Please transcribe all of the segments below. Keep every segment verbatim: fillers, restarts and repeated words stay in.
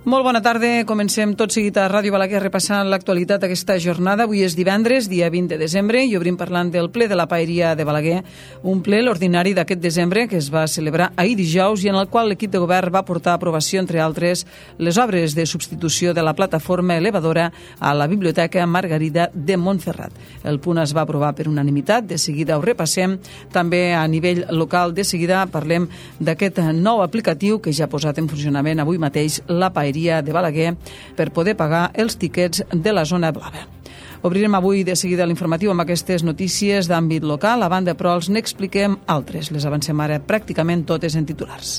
Molt bona tarda. Comencem tot seguit a Ràdio Balaguer repassant l'actualitat aquesta jornada. Avui és divendres, dia vint de desembre, i obrim parlant del ple de la Paeria de Balaguer, un ple, l'ordinari d'aquest desembre, que es va celebrar ahir dijous i en el qual l'equip de govern va portar a aprovació, entre altres, les obres de substitució de la plataforma elevadora a la Biblioteca Margarida de Montserrat. El punt es va aprovar per unanimitat, de seguida ho repassem. També a nivell local, de seguida parlem d'aquest nou aplicatiu que ja ha posat en funcionament avui mateix la Paeria de Balaguer per poder pagar els tiquets de la zona blava. Obrirem avui de seguida l'informatiu amb aquestes notícies d'àmbit local. A banda, però, els n'expliquem altres. Les avancem ara pràcticament totes en titulars.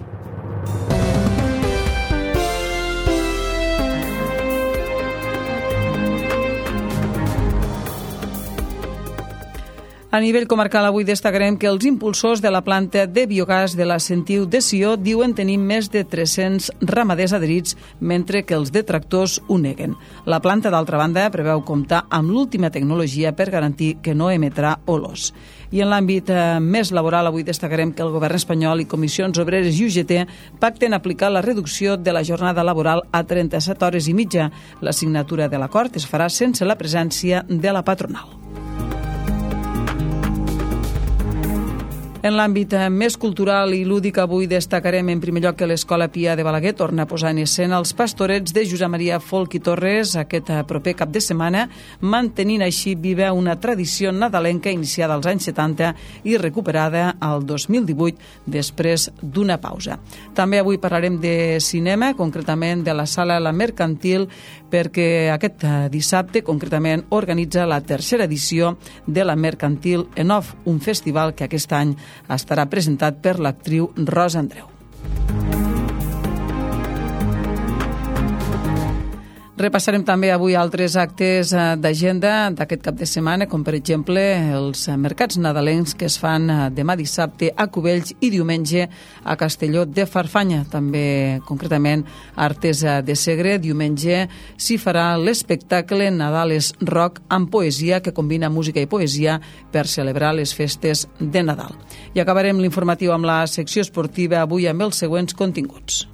A nivell comarcal, avui destacarem que els impulsors de la planta de biogàs de la Sentiu de Sió diuen tenir més de tres-cents ramaders adherits, mentre que els detractors ho neguen. La planta, d'altra banda, preveu comptar amb l'última tecnologia per garantir que no emetrà olors. I en l'àmbit eh, més laboral, avui destacarem que el govern espanyol i Comissions Obreres i U G T pacten aplicar la reducció de la jornada laboral a trenta-set hores i mitja. La signatura de l'acord es farà sense la presència de la patronal. En l'àmbit més cultural i lúdic, avui destacarem en primer lloc que l'Escola Pia de Balaguer torna a posar en escena els pastorets de Josep Maria Folch i Torres aquest proper cap de setmana, mantenint així viva una tradició nadalenca iniciada als anys setanta i recuperada al dos mil divuit després d'una pausa. També avui parlarem de cinema, concretament de la Sala La Mercantil, perquè aquest dissabte, concretament, organitza la tercera edició de la Mercantil en Off, un festival que aquest any estarà presentat per l'actriu Rosa Andreu. Repassarem també avui altres actes d'agenda d'aquest cap de setmana, com per exemple els mercats nadalencs que es fan demà dissabte a Cubells i diumenge a Castelló de Farfanya. També, concretament, a Artesa de Segre, diumenge s'hi farà l'espectacle Nadales Rock amb poesia, que combina música i poesia per celebrar les festes de Nadal. I acabarem l'informatiu amb la secció esportiva avui amb els següents continguts.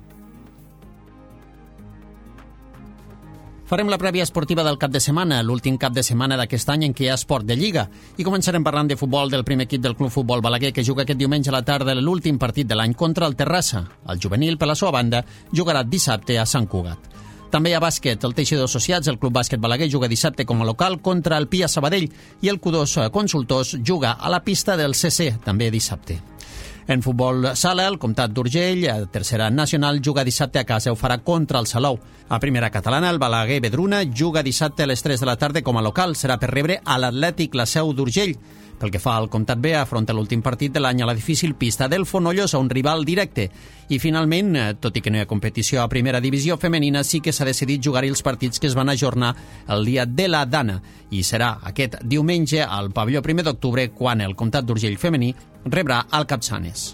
Farem la prèvia esportiva del cap de setmana, l'últim cap de setmana d'aquest any en què hi ha esport de Lliga. I començarem parlant de futbol del primer equip del Club Futbol Balaguer, que juga aquest diumenge a la tarda l'últim partit de l'any contra el Terrassa. El juvenil, per la seva banda, jugarà dissabte a Sant Cugat. També hi ha bàsquet. El Teixidor Associats, el Club Bàsquet Balaguer, juga dissabte com a local contra el Pia Sabadell i el Q dos Consultors juga a la pista del C C, també dissabte. En futbol sala, el Comtat d'Urgell, a tercera nacional, juga dissabte a casa, ho farà contra el Salou. A primera catalana, el Balaguer Vedruna juga dissabte a les tres de la tarda com a local. Serà per rebre a l'Atlètic La Seu d'Urgell. Pel que fa al Comtat B, afronta l'últim partit de l'any a la difícil pista del Fonollosa, un rival directe. I finalment, tot i que no hi ha competició a primera divisió femenina, sí que s'ha decidit jugar els partits que es van ajornar el dia de la Dana. I serà aquest diumenge al pavelló primer d'octubre quan el Comtat d'Urgell femení rebrà el Capçanes.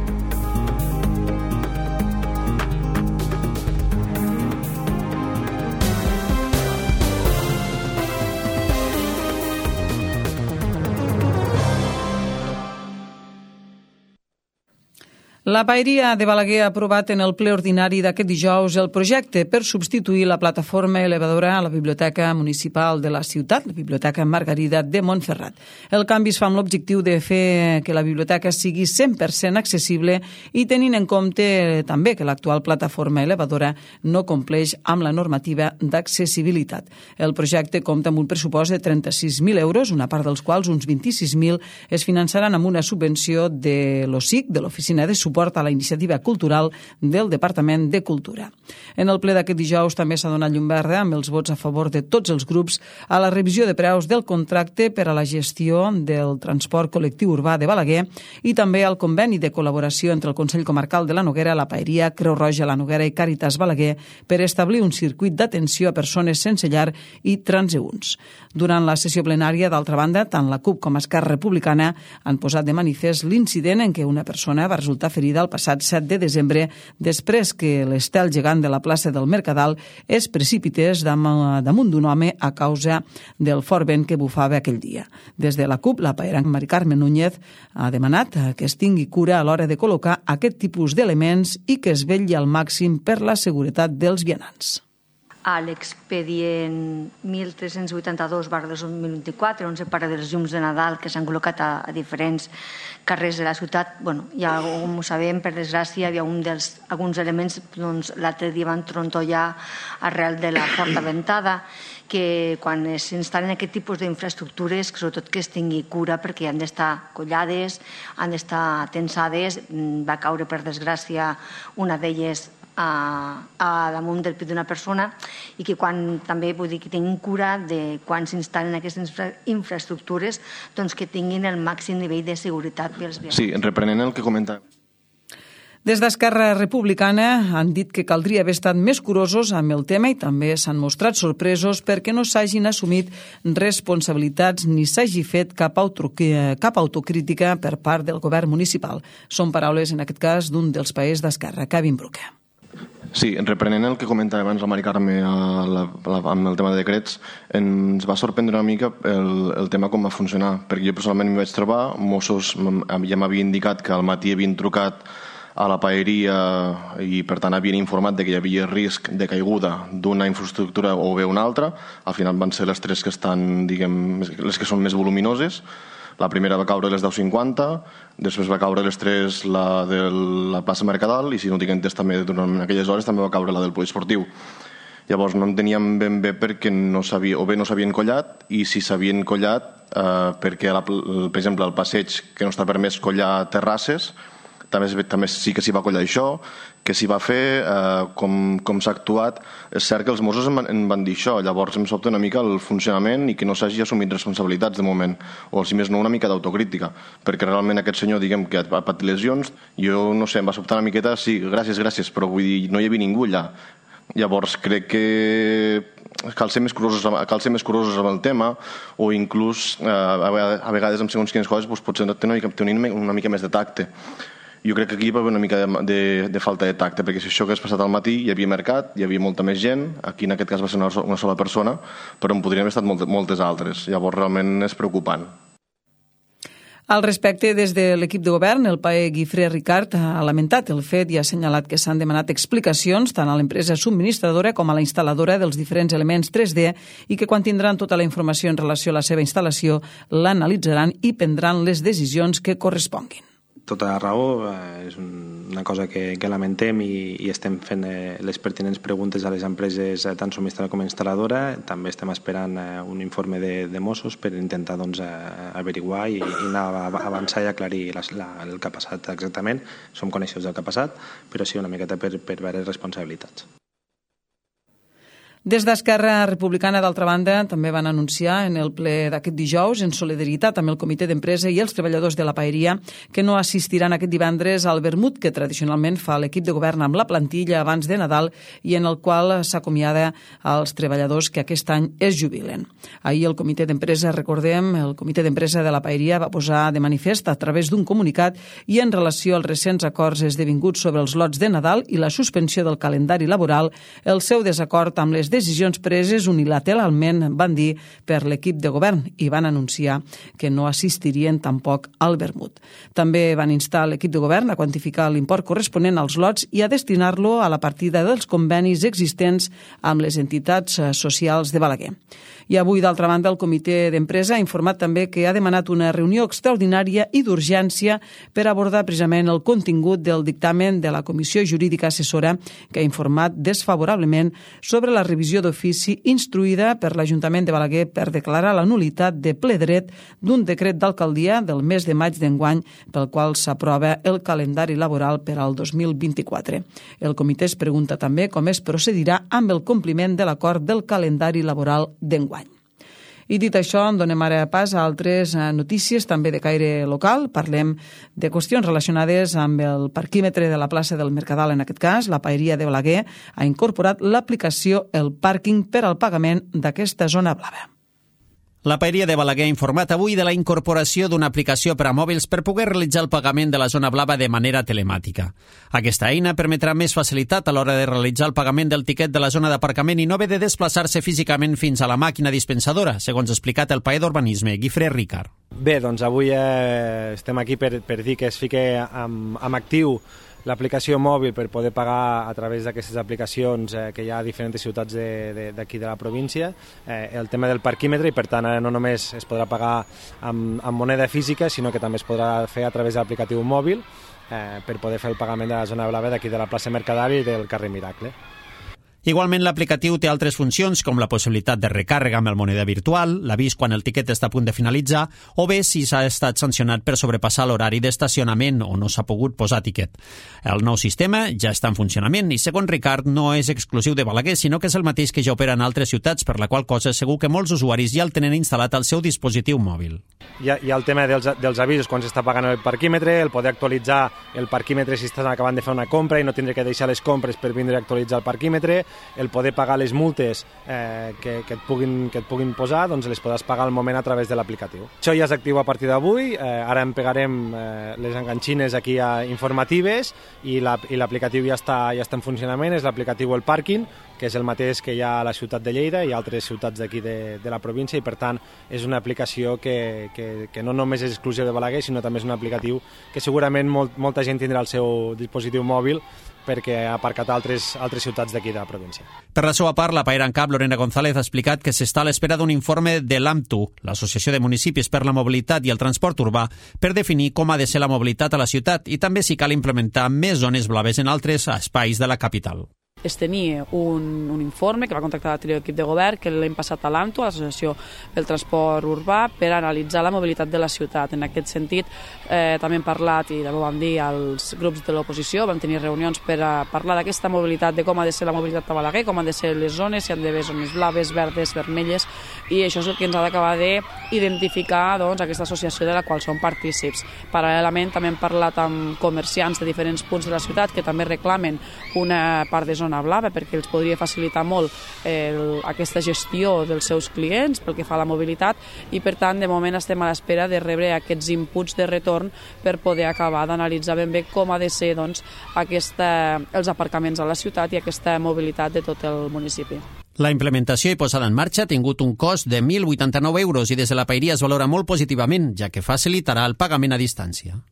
La Paeria de Balaguer ha aprovat en el ple ordinari d'aquest dijous el projecte per substituir la plataforma elevadora a la Biblioteca Municipal de la ciutat, la Biblioteca Margarida de Montserrat. El canvi es fa amb l'objectiu de fer que la biblioteca sigui cent per cent accessible i tenint en compte també que l'actual plataforma elevadora no compleix amb la normativa d'accessibilitat. El projecte compta amb un pressupost de trenta-sis mil euros, una part dels quals, uns vint-i-sis mil, es finançaran amb una subvenció de l'O S I C, de l'Oficina de Suport a la Iniciativa Cultural del Departament de Cultura. En el ple d'aquest dijous també s'ha donat llum verda, amb els vots a favor de tots els grups, a la revisió de preus del contracte per a la gestió del transport col·lectiu urbà de Balaguer i també al conveni de col·laboració entre el Consell Comarcal de la Noguera, la Paeria, Creu Roja, la Noguera i Càritas Balaguer per establir un circuit d'atenció a persones sense llar i transeünts. Durant la sessió plenària, d'altra banda, tant la CUP com Esquerra Republicana han posat de manifest l'incident en què una persona va resultar ferida ferida el passat set de desembre després que l'estel gegant de la plaça del Mercadal es precipités damunt d'un home a causa del fort vent que bufava aquell dia. Des de la CUP, la paera Mari Carme Núñez ha demanat que es tingui cura a l'hora de col·locar aquest tipus d'elements i que es vetlli al màxim per la seguretat dels vianants. A l'expedient mil tres-cents vuitanta-dos barra dos mil vint-i-quatre, on se parla dels llums de Nadal que s'han col·locat a, a diferents carrers de la ciutat, bueno, ja com ho sabem, per desgràcia, hi havia un dels, alguns elements, doncs l'altre dia van trontollar arrel de la forta ventada, que quan s'instal·len aquest tipus d'infraestructures, sobretot que es tingui cura perquè han d'estar collades, han d'estar tensades, va caure per desgràcia una d'elles a, a damunt del pit d'una persona i que quan també vull dir que tinguin cura de quan s'instal·len aquestes infra, infraestructures doncs que tinguin el màxim nivell de seguretat pels vianants. Sí, reprenent el que comenta. Des d'Esquerra Republicana han dit que caldria haver estat més curosos amb el tema i també s'han mostrat sorpresos perquè no s'hagin assumit responsabilitats ni s'hagi fet cap, cap autocrítica per part del govern municipal. Són paraules, en aquest cas, d'un dels paers d'Esquerra, Kevin Bruque. Sí, reprenent el que comentava abans la Mari Carme a la, a la, amb el tema de decrets, ens va sorprendre una mica el, el tema com va funcionar, perquè jo personalment m'hi vaig trobar, Mossos ja m'havia indicat que al matí havien trucat a la paeria i per tant havien informat de que hi havia risc de caiguda d'una infraestructura o bé una altra. Al final van ser les tres que estan, diguem, les que són més voluminoses. La primera va caure a les deu cinquanta, després va caure a les tres la de la plaça Mercadal i si no tinc entès també durant aquelles hores també va caure la del poliesportiu. Llavors no enteníem ben bé perquè no sabia, o bé no s'havien collat i si s'havien collat eh, perquè la, per exemple el passeig que no està permès collar terrasses També, també sí que s'hi va collar això, que s'hi va fer, eh, com, com s'ha actuat. És cert que els Mossos em van, em van dir això, llavors em sobta una mica el funcionament i que no s'hagi assumit responsabilitats de moment, o si més no una mica d'autocrítica, perquè realment aquest senyor, diguem, que ha patit lesions, jo no sé, em va sobtar una miqueta, sí, gràcies, gràcies, però vull dir, no hi havia ningú allà. Llavors crec que cal ser més curosos, cal ser més curosos amb el tema o inclús eh, a vegades amb segons quines coses doncs, potser tenir una, una mica més de tacte. Jo crec que aquí hi va haver una mica de, de, de falta de tacte, perquè si això que has passat al matí hi havia mercat, hi havia molta més gent, aquí en aquest cas va ser una, una sola persona, però en podrien haver estat moltes, moltes altres. Llavors realment és preocupant. Al respecte, des de l'equip de govern, el paer Guifré Ricard ha lamentat el fet i ha assenyalat que s'han demanat explicacions tant a l'empresa subministradora com a la instal·ladora dels diferents elements tres D i que quan tindran tota la informació en relació a la seva instal·lació l'analitzaran i prendran les decisions que corresponguin. Tota la raó, eh, és una cosa que, que lamentem i, i estem fent eh, les pertinents preguntes a les empreses eh, tant subministradora com instal·ladora. També estem esperant eh, un informe de, de Mossos per intentar doncs, eh, averiguar i, i anar a avançar i aclarir la, la, el que ha passat exactament. Som coneixedors del que ha passat, però sí una miqueta per, per veure responsabilitats. Des d'Esquerra Republicana, d'altra banda, també van anunciar en el ple d'aquest dijous, en solidaritat amb el comitè d'empresa i els treballadors de la paeria, que no assistiran aquest divendres al vermut que tradicionalment fa l'equip de govern amb la plantilla abans de Nadal i en el qual s'acomiada als treballadors que aquest any es jubilen. Ahir el comitè d'empresa, recordem, el comitè d'empresa de la paeria va posar de manifest a través d'un comunicat i en relació als recents acords esdevinguts sobre els lots de Nadal i la suspensió del calendari laboral, el seu desacord amb les decisions preses unilateralment, van dir, per l'equip de govern i van anunciar que no assistirien tampoc al vermut. També van instar l'equip de govern a quantificar l'import corresponent als lots i a destinar-lo a la partida dels convenis existents amb les entitats socials de Balaguer. I avui, d'altra banda, el comitè d'empresa ha informat també que ha demanat una reunió extraordinària i d'urgència per abordar precisament el contingut del dictamen de la Comissió Jurídica Assessora que ha informat desfavorablement sobre la revisió d'ofici instruïda per l'Ajuntament de Balaguer per declarar la nul·litat de ple dret d'un decret d'alcaldia del mes de maig d'enguany pel qual s'aprova el calendari laboral per al dos mil vint-i-quatre. El comitè es pregunta també com es procedirà amb el compliment de l'acord del calendari laboral d'enguany. I dit això, en donem ara pas a altres notícies, també de caire local. Parlem de qüestions relacionades amb el parquímetre de la plaça del Mercadal. En aquest cas, la paeria de Balaguer ha incorporat l'aplicació El Pàrquing per al pagament d'aquesta zona blava. La Paeria de Balaguer ha informat avui de la incorporació d'una aplicació per a mòbils per poder realitzar el pagament de la zona blava de manera telemàtica. Aquesta eina permetrà més facilitat a l'hora de realitzar el pagament del tiquet de la zona d'aparcament i no haver de desplaçar-se físicament fins a la màquina dispensadora, segons ha explicat el paer d'Urbanisme, Guifré Ricard. Bé, doncs avui eh, estem aquí per, per dir que es fique amb, amb actiu l'aplicació mòbil per poder pagar a través d'aquestes aplicacions eh, que hi ha a diferents ciutats d'aquí de, de, de la província, eh, el tema del parquímetre, i per tant ara no només es podrà pagar amb, amb moneda física, sinó que també es podrà fer a través de l'aplicatiu mòbil eh, per poder fer el pagament de la zona blava d'aquí de la plaça Mercadari i del carrer Miracle. Igualment, l'aplicatiu té altres funcions, com la possibilitat de recàrrega amb el moneda virtual, l'avís quan el tiquet està a punt de finalitzar, o bé si s'ha estat sancionat per sobrepassar l'horari d'estacionament o no s'ha pogut posar tiquet. El nou sistema ja està en funcionament i, segons Ricard, no és exclusiu de Balaguer, sinó que és el mateix que ja opera en altres ciutats, per la qual cosa segur que molts usuaris ja el tenen instal·lat al seu dispositiu mòbil. Hi ha, hi ha el tema dels, dels avisos quan s'està pagant el parquímetre, el poder actualitzar el parquímetre si estàs acabant de fer una compra i no tindre que deixar les compres per vindre a actualitzar el parquímetre, el poder pagar les multes eh, que, que, et puguin, que et puguin posar, doncs les podràs pagar al moment a través de l'aplicatiu. Això ja és actiu a partir d'avui, eh, ara em pegarem eh, les enganxines aquí a informatives i l'aplicatiu ja, està, ja està en funcionament, és l'aplicatiu El Parking, que és el mateix que hi ha a la ciutat de Lleida i altres ciutats d'aquí de, de la província, i per tant és una aplicació que, que, que no només és exclusiva de Balaguer, sinó també és un aplicatiu que segurament molt, molta gent tindrà al seu dispositiu mòbil perquè ha aparcat a altres, altres ciutats d'aquí de la província. Per la seva part, la paera en cap, Lorena González, ha explicat que s'està a l'espera d'un informe de l'AMTU, l'Associació de Municipis per la Mobilitat i el Transport Urbà, per definir com ha de ser la mobilitat a la ciutat i també si cal implementar més zones blaves en altres espais de la capital. Es tenia un, un informe que va contactar l'anterior equip de govern, que l'hem passat a l'AMTU, a l'Associació del Transport Urbà, per analitzar la mobilitat de la ciutat. En aquest sentit, eh, també hem parlat, i també ho vam dir als grups de l'oposició, vam tenir reunions per a parlar d'aquesta mobilitat, de com ha de ser la mobilitat a Balaguer, com han de ser les zones, si han d'haver zones blaves, verdes, vermelles, i això és el que ens ha d'acabar d'identificar doncs, aquesta associació de la qual som partícips. Paral·lelament, també hem parlat amb comerciants de diferents punts de la ciutat que també reclamen una part de zona blava perquè els podria facilitar molt eh, aquesta gestió dels seus clients pel que fa a la mobilitat, i per tant de moment estem a l'espera de rebre aquests inputs de retorn per poder acabar d'analitzar ben bé com ha de ser doncs, aquesta, els aparcaments a la ciutat i aquesta mobilitat de tot el municipi. La implementació i posada en marxa ha tingut un cost de mil vuitanta-nou euros i des de la paeria es valora molt positivament, ja que facilitarà el pagament a distància.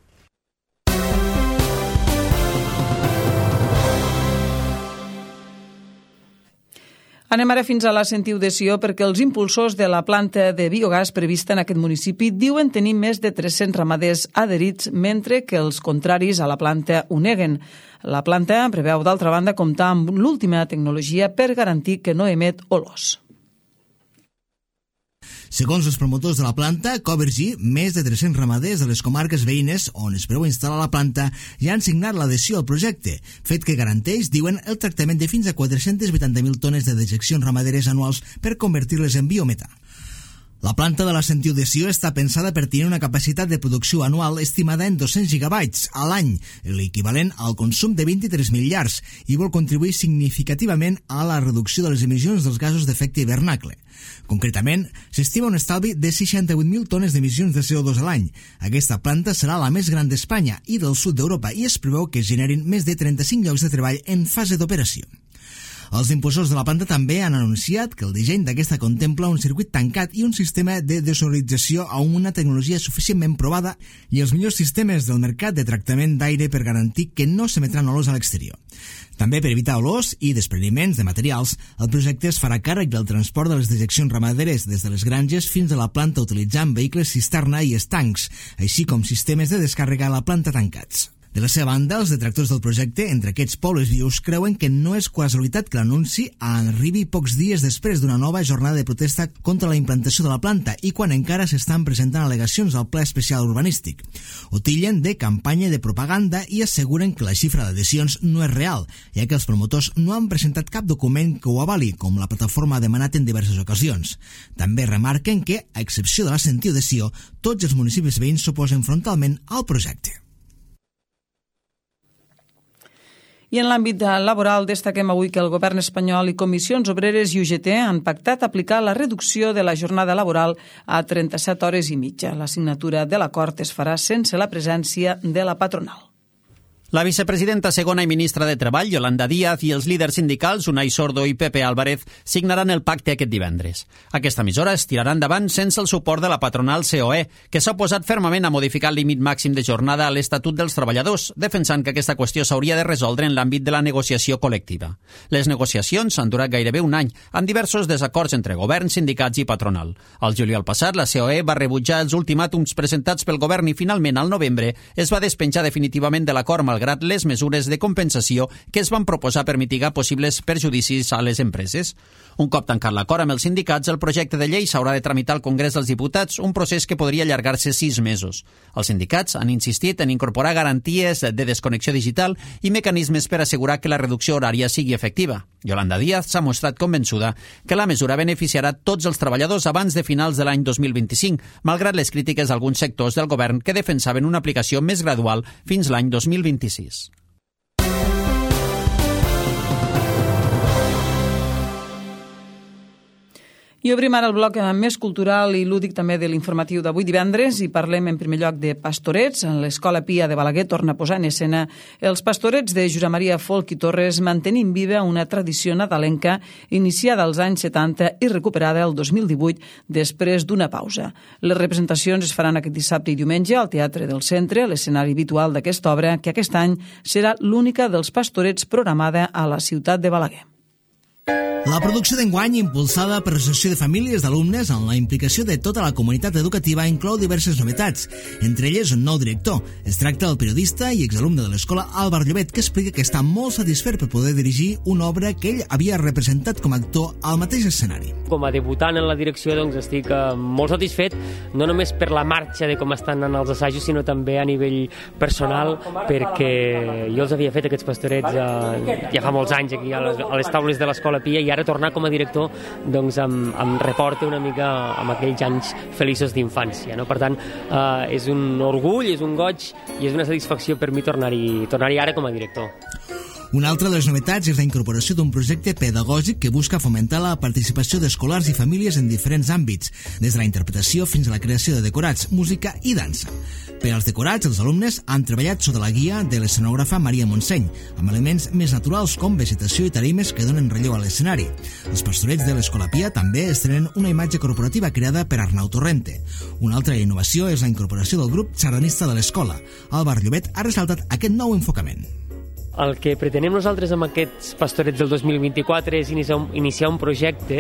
Anem ara fins a la Sentiu de Sió perquè els impulsors de la planta de biogàs prevista en aquest municipi diuen tenir més de tres-cents ramaders adherits, mentre que els contraris a la planta ho neguen. La planta preveu, d'altra banda, comptar amb l'última tecnologia per garantir que no emet olors. Segons els promotors de la planta, Covergy, més de tres-cents ramaders de les comarques veïnes on es preveu instal·lar la planta ja han signat l'adhesió al projecte, fet que garanteix, diuen, el tractament de fins a quatre-cents vuitanta mil tones de dejeccions ramaderes anuals per convertir-les en biometà. La planta de la Sentiu de Sió està pensada per tenir una capacitat de producció anual estimada en dos-cents gigabytes a l'any, l'equivalent al consum de vint-i-tres mil llars, i vol contribuir significativament a la reducció de les emissions dels gasos d'efecte hivernacle. Concretament, s'estima un estalvi de seixanta-vuit mil tones d'emissions de C O dos a l'any. Aquesta planta serà la més gran d'Espanya i del sud d'Europa i es preveu que es generin més de trenta-cinc llocs de treball en fase d'operació. Els impulsors de la planta també han anunciat que el disseny d'aquesta contempla un circuit tancat i un sistema de desodorització amb una tecnologia suficientment provada i els millors sistemes del mercat de tractament d'aire per garantir que no s'emetran olors a l'exterior. També per evitar olors i despreniments de materials, el projecte es farà càrrec del transport de les dejeccions ramaderes des de les granges fins a la planta utilitzant vehicles cisterna i estancs, així com sistemes de descàrrega a la planta tancats. De la seva banda, els detractors del projecte, entre aquests pobles vius, creuen que no és casualitat que l'anunci arribi pocs dies després d'una nova jornada de protesta contra la implantació de la planta i quan encara s'estan presentant al·legacions al Ple Especial Urbanístic. Ho tillen de campanya de propaganda i asseguren que la xifra d'adhesions no és real, ja que els promotors no han presentat cap document que ho avali, com la plataforma ha demanat en diverses ocasions. També remarquen que, a excepció de la Sentiu de Sió, tots els municipis veïns s'oposen frontalment al projecte. I en l'àmbit laboral destaquem avui que el govern espanyol i Comissions Obreres i U G T han pactat aplicar la reducció de la jornada laboral a trenta-set hores i mitja. La signatura de l'acord es farà sense la presència de la patronal. La vicepresidenta segona i ministra de Treball, Yolanda Díaz, i els líders sindicals, Unai Sordo i Pepe Álvarez, signaran el pacte aquest divendres. Aquesta mesura es tirarà endavant sense el suport de la patronal C O E, que s'ha oposat fermament a modificar el límit màxim de jornada a l'Estatut dels Treballadors, defensant que aquesta qüestió s'hauria de resoldre en l'àmbit de la negociació col·lectiva. Les negociacions han durat gairebé un any, amb diversos desacords entre govern, sindicats i patronal. Al juliol passat, la C O E va rebutjar els ultimàtums presentats pel govern i finalment, al novembre, es va despenjar definitivament de l'acord malgrat les mesures de compensació que es van proposar per mitigar possibles perjudicis a les empreses. Un cop tancat l'acord amb els sindicats, el projecte de llei s'haurà de tramitar al Congrés dels Diputats, un procés que podria allargar-se sis mesos. Els sindicats han insistit en incorporar garanties de desconnexió digital i mecanismes per assegurar que la reducció horària sigui efectiva. Yolanda Díaz s'ha mostrat convençuda que la mesura beneficiarà tots els treballadors abans de finals de l'any dos mil vint-i-cinc, malgrat les crítiques d'alguns sectors del govern que defensaven una aplicació més gradual fins l'any dos mil vint-i-sis. I obrim ara el bloc més cultural i lúdic també de l'informatiu d'avui divendres i parlem en primer lloc de pastorets. L'Escola Pia de Balaguer torna a posar en escena els pastorets de Josep Maria Folch i Torres, mantenint viva una tradició nadalenca iniciada als anys setanta i recuperada el dos mil divuit després d'una pausa. Les representacions es faran aquest dissabte i diumenge al Teatre del Centre, l'escenari habitual d'aquesta obra, que aquest any serà l'única dels pastorets programada a la ciutat de Balaguer. La producció d'enguany, impulsada per l'Associació de Famílies d'Alumnes amb la implicació de tota la comunitat educativa, inclou diverses novetats, entre elles un nou director. Es tracta del periodista i exalumne de l'escola Álvar Llobet, que explica que està molt satisfet per poder dirigir una obra que ell havia representat com a actor al mateix escenari. Com a debutant en la direcció, doncs, estic eh, molt satisfet, no només per la marxa de com estan anant els assajos, sinó també a nivell personal, perquè jo els havia fet aquests pastorets eh, ja fa molts anys aquí a les, a les taules de l'Escola Pia, i ara tornar com a director doncs em, em reporta una mica amb aquells anys feliços d'infància, no? Per tant, eh, és un orgull, és un goig i és una satisfacció per mi tornar-hi tornar-hi ara com a director. Una altra de les novetats és la incorporació d'un projecte pedagògic que busca fomentar la participació d'escolars i famílies en diferents àmbits, des de la interpretació fins a la creació de decorats, música i dansa. Per als decorats, els alumnes han treballat sota la guia de l'escenògrafa Maria Montseny, amb elements més naturals com vegetació i tarimes que donen relleu a l'escenari. Els pastorets de l'Escola Pia també estrenen una imatge corporativa creada per Arnau Torrente. Una altra innovació és la incorporació del grup sardanista de l'escola. Álvar Llobet ha ressaltat aquest nou enfocament. El que pretenem nosaltres amb aquests pastorets del dos mil vint-i-quatre és iniciar un, iniciar un projecte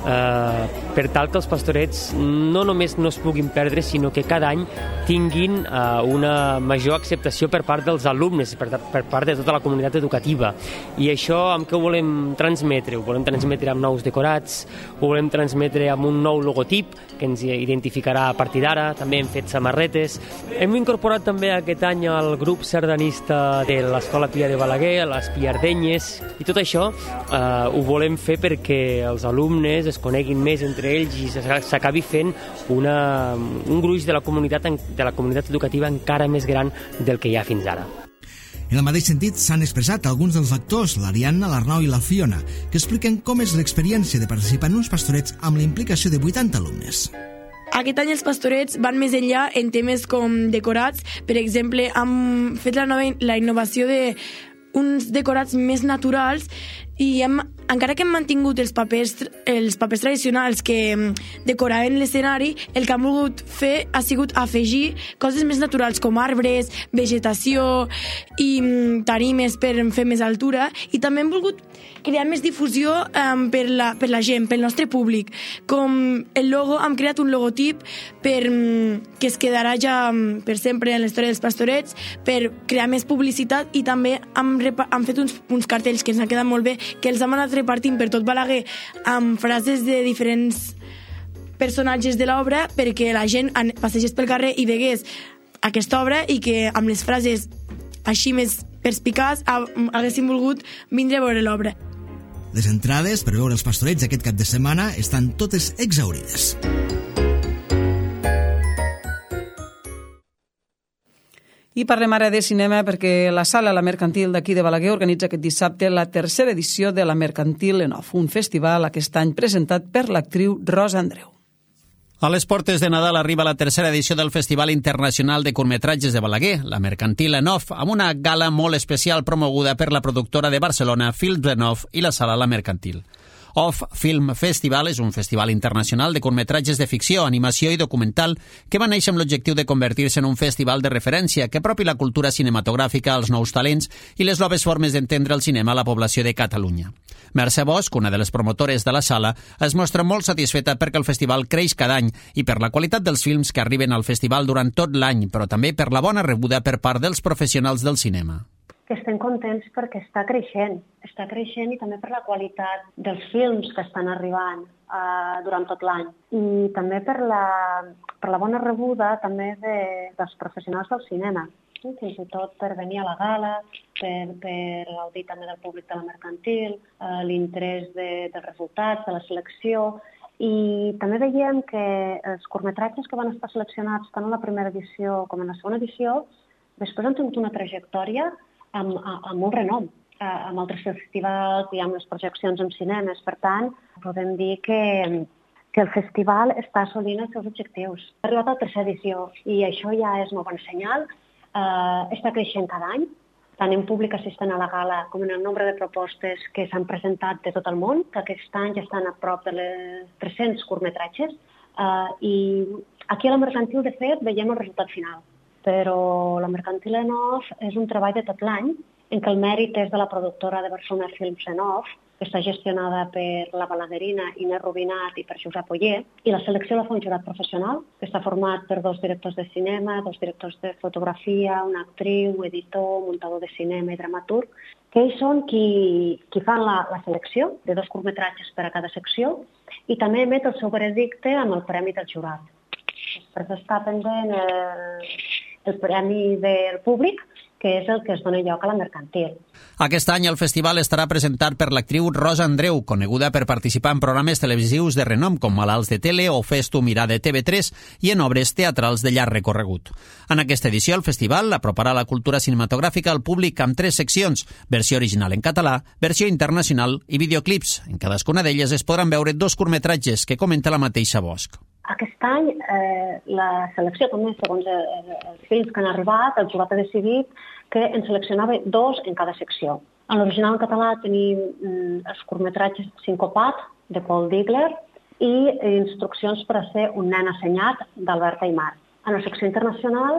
eh, per tal que els pastorets no només no es puguin perdre, sinó que cada any tinguin eh, una major acceptació per part dels alumnes, per, per part de tota la comunitat educativa. I això amb què ho volem transmetre? Ho volem transmetre amb nous decorats, ho volem transmetre amb un nou logotip que ens identificarà a partir d'ara, també hem fet samarretes. Hem incorporat també aquest any el grup sardanista de l'Escola Pia de Balaguer, les Piardenyes, i tot això eh, ho volem fer perquè els alumnes es coneguin més entre ells i s'acabi fent una, un gruix de la comunitat de la comunitat educativa encara més gran del que hi ha fins ara. En el mateix sentit s'han expressat alguns dels actors, l'Ariadna, l'Arnau i la Fiona, que expliquen com és l'experiència de participar en uns pastorets amb la implicació de vuitanta alumnes. Aquest any els pastorets van més enllà en temes com decorats. Per exemple, hem fet la, nova, la innovació de uns decorats més naturals i hem, encara que hem mantingut els papers, els papers tradicionals que decoraven l'escenari, el que hem volgut fer ha sigut afegir coses més naturals com arbres, vegetació i tarimes per fer més altura, i també hem volgut crear més difusió um, per, la, per la gent, pel nostre públic. Com el logo, hem creat un logotip per, um, que es quedarà ja um, per sempre en la història dels pastorets, per crear més publicitat, i també hem, hem fet uns, uns cartells que ens han quedat molt bé, que els hem anat repartint per tot Balaguer amb frases de diferents personatges de l'obra perquè la gent passegés pel carrer i vegués aquesta obra, i que amb les frases així més perspicaç haguéssim volgut vindre a veure l'obra. Les entrades per veure els pastorets aquest cap de setmana estan totes exhaurides. I parlem ara de cinema perquè la Sala La Mercantil d'aquí de Balaguer organitza aquest dissabte la tercera edició de La Mercantil en Off, un festival aquest any presentat per l'actriu Rosa Andreu. A les portes de Nadal arriba la tercera edició del Festival Internacional de Curtmetratges de Balaguer, La Mercantil en Off, amb una gala molt especial promoguda per la productora de Barcelona, Films en Off, i la Sala La Mercantil. Off Film Festival és un festival internacional de curtmetratges de ficció, animació i documental que va néixer amb l'objectiu de convertir-se en un festival de referència que apropi la cultura cinematogràfica als nous talents i les noves formes d'entendre el cinema a la població de Catalunya. Mercè Bosch, una de les promotores de la sala, es mostra molt satisfeta perquè el festival creix cada any i per la qualitat dels films que arriben al festival durant tot l'any, però també per la bona rebuda per part dels professionals del cinema. Que estem contents perquè està creixent, està creixent i també per la qualitat dels films que estan arribant eh, durant tot l'any i també per la, per la bona rebuda també de, dels professionals del cinema, sí? Fins i tot per venir a la gala, per, per gaudir també del públic de la mercantil, eh, l'interès de, dels resultats, de la selecció, i també veiem que els curtmetratges que van estar seleccionats tant en la primera edició com en la segona edició després han tingut una trajectòria amb, amb molt renom, amb altres festivals i amb les projeccions en cinemes. Per tant, podem dir que, que el festival està assolint els seus objectius. Ha arribat a la tercera edició i això ja és molt bon senyal. Uh, està creixent cada any, tant en públic assistent a la gala com en el nombre de propostes que s'han presentat de tot el món, que aquest any ja estan a prop de les tres-cents curtmetratges. Uh, I aquí a la Mercantil, de fet, veiem el resultat final. Però la Mercantil en Off és un treball de tot l'any en què el mèrit és de la productora de Barcelona Films en Off, que està gestionada per la balaguerina Inés Rubinat i per Josep Oller, i la selecció la fa un jurat professional, que està format per dos directors de cinema, dos directors de fotografia, una actriu, editor, muntador de cinema i dramaturg, que ells són qui, qui fan la, la selecció de dos curtmetratges per a cada secció i també emet el seu veredicte amb el premi del jurat. Després està pendent el, el premi del públic, que és el que es dona lloc a la Mercantil. Aquest any el festival estarà presentat per l'actriu Rosa Andreu, coneguda per participar en programes televisius de renom com Malalts de Tele o Fes-tu mirar de T V tres i en obres teatrals de llarg recorregut. En aquesta edició el festival aproparà la cultura cinematogràfica al públic amb tres seccions, versió original en català, versió internacional i videoclips. En cadascuna d'elles es podran veure dos curtmetratges que comenta la mateixa Bosch. Aquest any, eh, la selecció, també, segons els films que han arribat, el jurat ha decidit que en seleccionava dos en cada secció. En l'original en català tenim mm, els curtmetratges Sincopat, de Paul Digler, i Instruccions per a ser un nen assenyat, d'Albert Aymar. En la secció internacional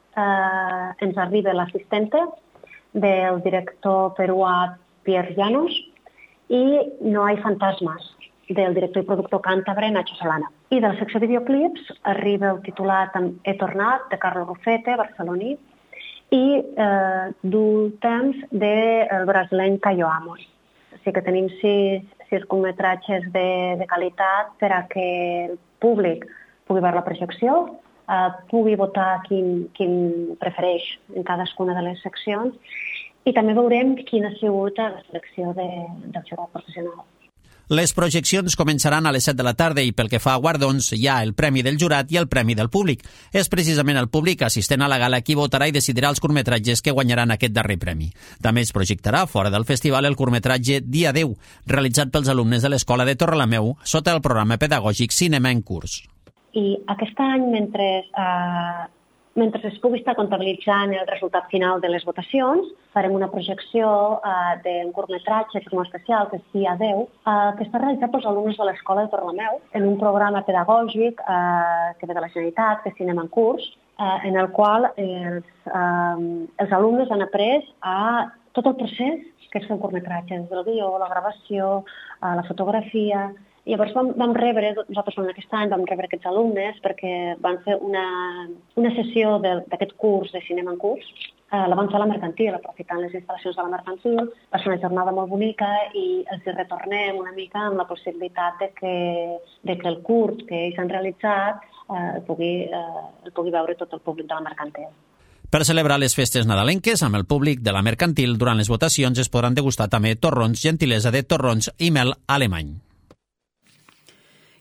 eh, ens arriba L'Assistente, del director peruà Pierre Llanos, i No hay fantasmas, del director i productor càntabre Nacho Solana. I de la secció de videoclips arriba el titulat He tornat, de Carlos Rufete, barceloní, i eh, Du temps del brasilenc Caio Amos. O sigui que tenim sis, sis curtmetratges de, de qualitat per a que el públic pugui veure la projecció, eh, pugui votar quin, quin prefereix en cadascuna de les seccions i també veurem quina ha sigut la selecció de, del jurat professional. Les projeccions començaran a les set de la tarda i pel que fa a guardons hi ha el Premi del Jurat i el Premi del Públic. És precisament el públic assistent a la gala qui votarà i decidirà els curtmetratges que guanyaran aquest darrer premi. També es projectarà fora del festival el curtmetratge Dia deu, realitzat pels alumnes de l'Escola de Torrelameu sota el programa pedagògic Cinema en Curs. I aquest any, mentre, eh, mentre es pugui estar comptabilitzant el resultat final de les votacions, farem una projecció eh, d'un curtmetratge molt especial, que és Dia deu, eh, que està realitzat pels alumnes de l'Escola de Torrelameu en un programa pedagògic eh, que ve de la Generalitat, que és Cinema en Curs, eh, en el qual els, eh, els alumnes han après a tot el procés que és fer un curtmetratge, des del guió, la gravació, eh, la fotografia. I llavors vam, vam rebre, nosaltres en aquest any vam rebre aquests alumnes perquè van fer una, una sessió d'aquest curs de cinema en curs, eh, la van fer a la Mercantil, aprofitant les instal·lacions de la Mercantil, va ser una jornada molt bonica i els retornem una mica amb la possibilitat de que, de que el curs que ells han realitzat eh, el, pugui, eh, el pugui veure tot el públic de la Mercantil. Per celebrar les festes nadalenques amb el públic de la Mercantil, durant les votacions es podran degustar també torrons, gentilesa de torrons i mel alemany.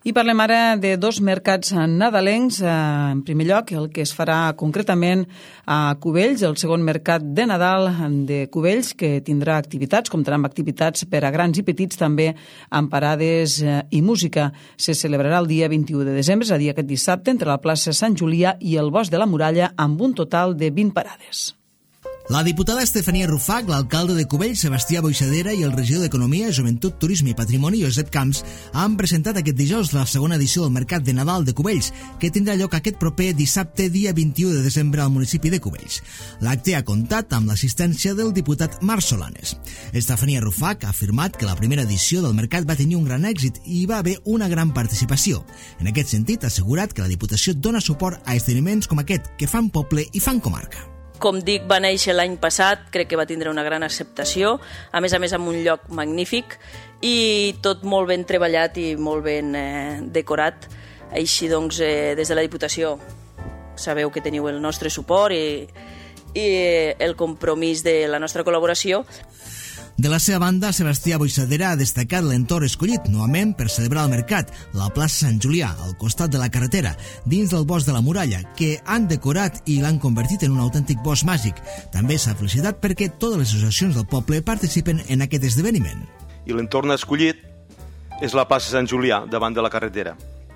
I parlem ara de dos mercats nadalencs. En primer lloc, el que es farà concretament a Cubells, el segon mercat de Nadal de Cubells, que tindrà activitats, comptarà amb activitats per a grans i petits, també amb parades i música. Se celebrarà el dia vint-i-u de desembre, és a dir, aquest dissabte, entre la plaça Sant Julià i el Bosc de la Muralla, amb un total de vint parades. La diputada Estefania Rufac, l'alcalde de Cubells, Sebastià Boixadera, i el regidor d'Economia, Joventut, Turisme i Patrimoni, Josep Camps, han presentat aquest dijous la segona edició del Mercat de Nadal de Cubells, que tindrà lloc aquest proper dissabte, dia vint-i-u de desembre, al municipi de Cubells. L'acte ha comptat amb l'assistència del diputat Marc Solanes. Estefania Rufac ha afirmat que la primera edició del mercat va tenir un gran èxit i hi va haver una gran participació. En aquest sentit, ha assegurat que la Diputació dona suport a esdeveniments com aquest, que fan poble i fan comarca. Com dic, va néixer l'any passat, crec que va tindre una gran acceptació, a més a més amb un lloc magnífic i tot molt ben treballat i molt ben eh, decorat. Així doncs, eh, des de la Diputació sabeu que teniu el nostre suport i, i el compromís de la nostra col·laboració. De la seva banda, Sebastià Boixadera ha destacat l'entorn escollit novament per celebrar el mercat, la plaça Sant Julià, al costat de la carretera, dins del Bosc de la Muralla, que han decorat i l'han convertit en un autèntic bosc màgic. També s'ha felicitat perquè totes les associacions del poble participen en aquest esdeveniment. I l'entorn escollit és la plaça Sant Julià, davant de la carretera,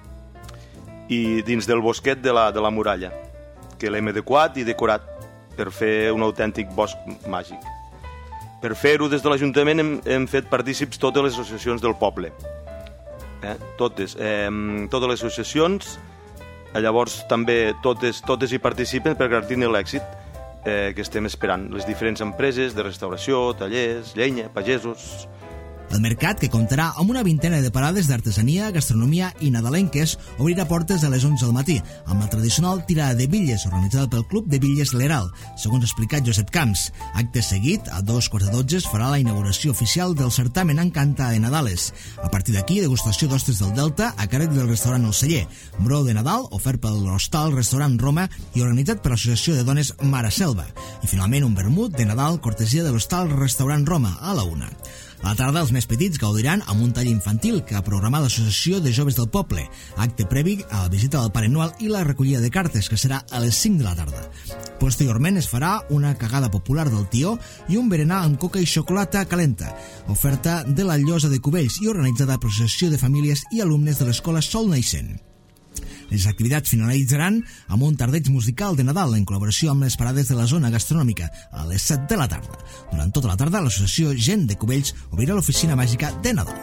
i dins del bosquet de la, de la muralla, que l'hem adequat i decorat per fer un autèntic bosc màgic. Per fer-ho, des de l'Ajuntament hem, hem fet partícips totes les associacions del poble. Eh? Totes. Eh, totes les associacions, eh, llavors també totes, totes hi participen per garantir l'èxit eh, que estem esperant. Les diferents empreses de restauració, tallers, llenya, pagesos. El mercat, que comptarà amb una vintena de parades d'artesania, gastronomia i nadalenques, obrirà portes a les onze del matí, amb la tradicional tirada de bitlles organitzada pel Club de Bitlles L'Heral, segons ha explicat Josep Camps. Acte seguit, a dos quarts de dotze, es farà la inauguració oficial del certamen Encanta de Nadales. A partir d'aquí, degustació d'ostres del Delta a càrrec del restaurant El Celler, brou de Nadal ofert pel hostal Restaurant Roma i organitzat per l'Associació de Dones Mare Selva. I finalment un vermut de Nadal cortesia de l'hostal Restaurant Roma a la una. A la tarda, els més petits gaudiran amb un tall infantil que ha programat l'Associació de Joves del Poble, acte previ a la visita del Pare Noel i la recollida de cartes, que serà a les cinc de la tarda. Posteriorment es farà una cagada popular del tió i un berenar amb coca i xocolata calenta, oferta de la Llosa de Cubells i organitzada per l'Associació de Famílies i Alumnes de l'Escola Sol Naixent. Les activitats finalitzaran amb un tardeig musical de Nadal en col·laboració amb les parades de la zona gastronòmica a les set de la tarda. Durant tota la tarda, l'associació Gent de Cubells obrirà l'oficina màgica de Nadal.